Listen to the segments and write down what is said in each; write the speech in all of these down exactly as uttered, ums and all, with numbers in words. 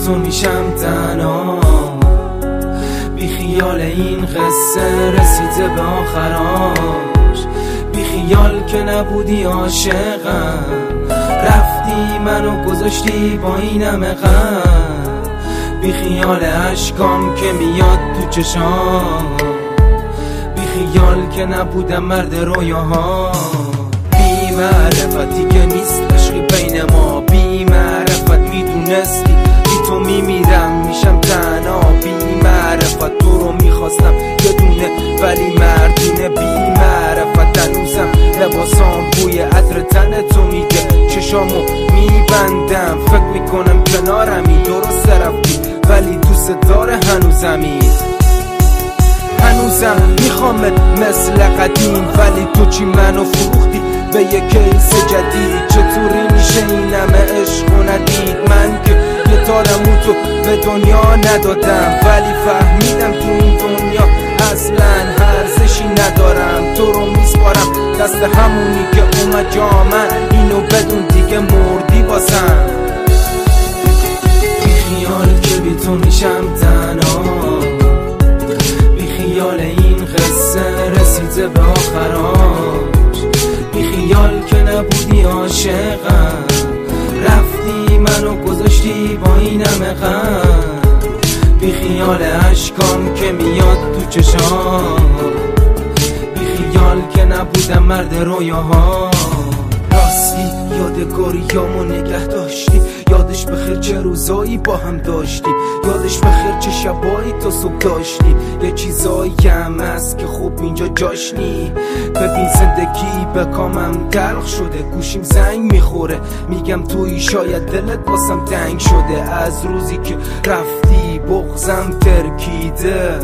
تو میشم تنها، بی خیال این قصه رسیده به آخراش، بی خیال که نبودی عاشقم، رفتی منو گذاشتی با این همه غم، بی خیال عشقام که میاد تو چشام، بی خیال که نبودم مرد رویاها، بی معرفتی که نیست عشقی بین ما، بی معرفت میدونستی بی تو میمیرم میشم تنها، بی معرفت تو رو میخواستم یه دونه ولی مردونه، بی معرفت هنوزم لباسام بوی عطر تن تو میده، چشامو میبندم فکر میکنم کنارمی، درست رفتی ولی دوست داره هنوزمی، هنوزم میخوامت مثل قدیم، ولی تو چی منو فروختی به یک کیس جدید، چطوری میشه این همه عشق و ندید، من که یه تارمو تو به دنیا ندادم، ولی فهمیدم تو این دنیا اصلا ارزشی ندارم، تو رو میسپارم دست همونی که اومد جا من، اینو بدون دیگه مردی واسم، بی خیال که بی تو میشم تنها، بی خیال این قصه رسیده به آخراش، بی خیال که نبودی عاشقم، رفتی منو گذاشتی با این همه غم، بی خیال عشقام که میاد تو چشام، بی خیال که نبودم مرد رویاها، راستی یادگاریامو نگه داشتی، یادش بخیر چه روزایی با هم داشتی، یادش بخیر چه شبایی تا صبح داشتی، یه چیزایی هم هست که خوب اینجا جاش نی، ببین زندگی به کامم تلخ شده، گوشیم زنگ میخوره میگم توی شاید دلت واسم تنگ شده، از روزی که رفتی بغضم ترکیده،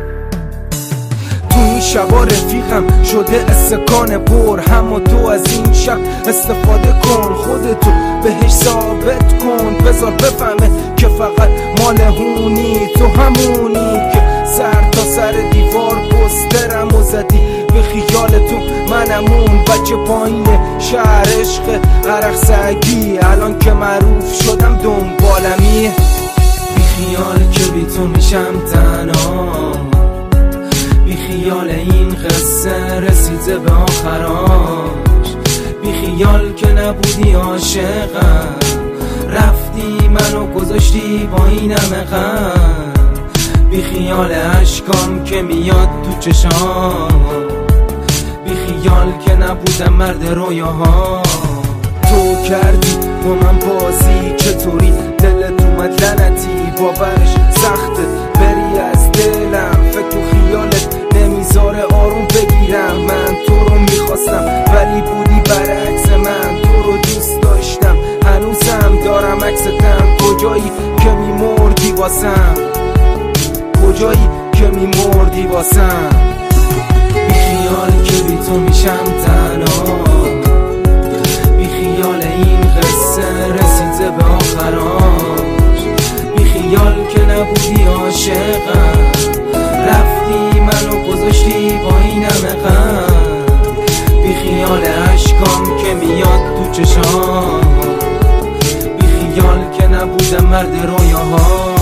تو این شبا رفیقم شده استکان پر، اما تو از این شب استفاده کن، خودتو بهش ثابت کن، بذار بفهمه که فقط مال هونی، تو همونی که سر تا سر دیوار پسترم و زدی، به خیال تو منمون بچه پایین شهر عشق عرق سگی، الان که معروف شدم دنبالمی، بی خیال که بی تو میشم تنها، بی خیال این قصه رسیده به آخراش، بی خیال که نبودی عاشقم، رفتی منو گذاشتی با این همه غم، بی خیال عشقام که میاد تو چشام، بی خیال که نبودم مرد رویاها، تو کردی با من بازی، چطوری دلت اومد لعنتی، باورش سخته بری از دلم، فکر و خیالت نمیذاره آروم بگیرم، من تو رو میخواستم ولی بودی برعکس من، تو رو دوست داشتم هنوزم دارم عکستم، کجایی که میمردی واسم، کجایی که میمردی واسم، بی خیال که بی تو میشم تنها، بی خیال این قصه رسیده به آخراش، بی خیال که نبودی عاشقم، رفتی منو گذاشتی با این همه غم، بی خیال عشقام که میاد تو چشام، بی خیال که نبودم مرد رویاها.